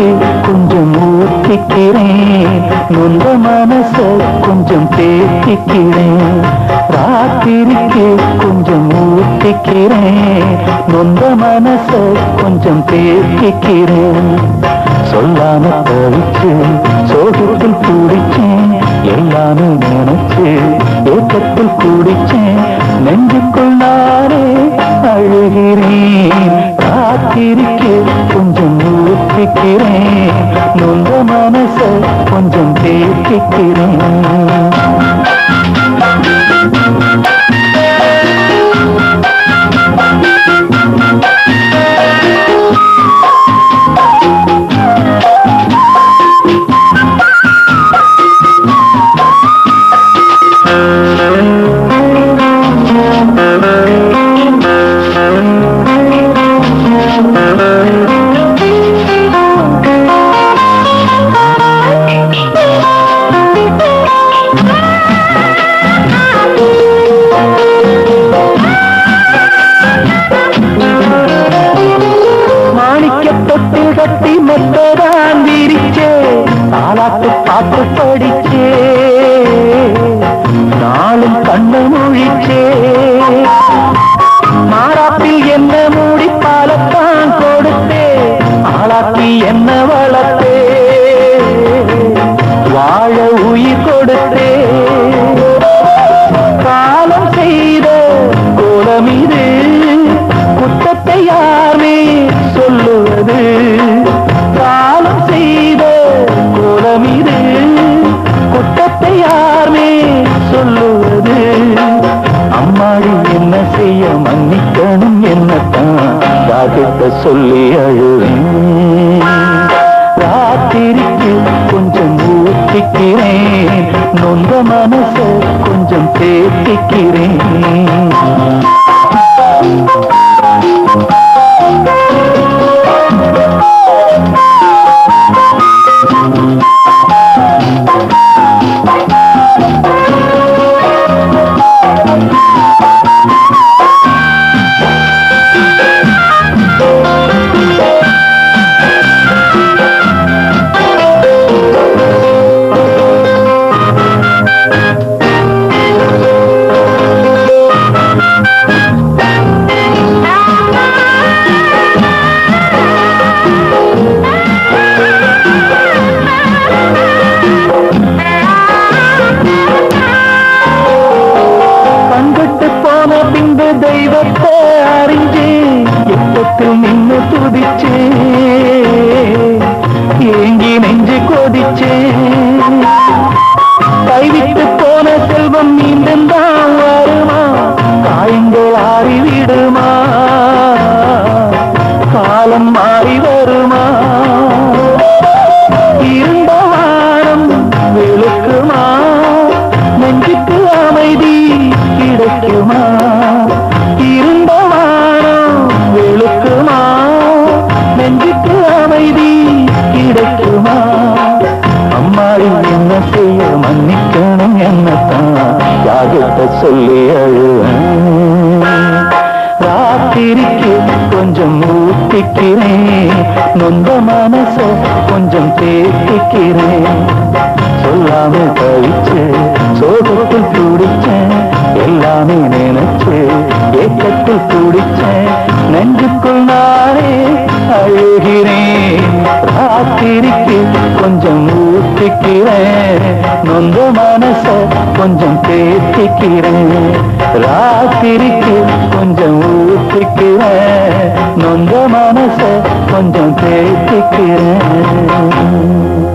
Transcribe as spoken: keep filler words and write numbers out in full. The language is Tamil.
ராத்திரிக்கு கொஞ்சம் ஊத்திக்கிறேன், நொந்த மனச கொஞ்சம் தேத்திக்கிறேன். ராத்திரிக்கு கொஞ்சம் ஊத்திக்கிறேன், நொந்த மனச கொஞ்சம் தேத்திக்கிறேன். சொல்லாம தவிச்சு சோகத்தில் கூடிச்சேன், எல்லாமே நினைச்சு ஏக்கத்தில் கூடிச்சேன். நெஞ்சுக்குள் நானே அழுகிறேன். ராத்திரிக்கு கொஞ்சம் ஊத்திக்கிறேன், நொந்த மனச கொஞ்சம் தேத்திக்கிறேன். கட்டி மொத்ததான் விரிச்சே, தாலாட்டு பாட்டு படிச்சே, நாளும் கண்ணு முழிச்சே. மாறாப்பில் என்ன மூடி பாலத்தான் கொடுத்தே, ஆளாப்பி என்ன வளர்த்தே, வாழ உயிர் கொடுத்தே. காலம் செய்த கோலம் இது, குற்றத்தை யாருமே சொல்லுவது. காலம் செய்த கோலம் இது, குற்றத்தை யாருமே சொல்லுவது. அம்மாடி என்ன செய்ய மன்னிக்கணும் என்னத்தான் தாகிட்ட சொல்லி அழுவேன். ராத்திரிக்கு கொஞ்சம் ஊத்திக்கிறேன், நொந்த மனச கொஞ்சம் தேத்திக்கிறேன். தெய்வத்தை அறிஞ்சே எட்டத்தில் நின்று துதிச்சே, ஏங்கி நெஞ்சு கொதிச்சே. கைவிட்டு போன செல்வம் மீண்டும் தான் வருமா, காயங்கள் ஆறிவிடுமா, காலம் மாறி வருமா. இருந்த வானம் வெளுக்குமா, நெஞ்சுக்கு அமைதி கிடைக்குமா. இருந்த வானம் வெளுக்குமா, நெஞ்சுக்கு அமைதி கிடைக்குமா. அம்மாடி என்ன செய்ய மன்னிக்கணும் என்னத்தான் யாகிட்ட சொல்லி அழுவேன். ராத்திரிக்கு கொஞ்சம் ஊத்திக்கிறேன், நொந்த மனச கொஞ்சம் தேத்திக்கிறேன். சொல்லாம தவிச்சு சோகத்தில் துடிச்சேன், எல்லாமே நினைச்சு ஏக்கத்தில் துடிச்சேன். நெஞ்சுக்குள் நானே அழுகிறேன். ராத்திரிக்கு கொஞ்சம் ஊத்திக்கிறேன், நொந்த மனச கொஞ்சம் தேத்திக்கிறேன். ராத்திரிக்கு கொஞ்சம் ஊத்திக்கிறேன், நொந்த மனச கொஞ்சம் தேத்திக்கிறேன்.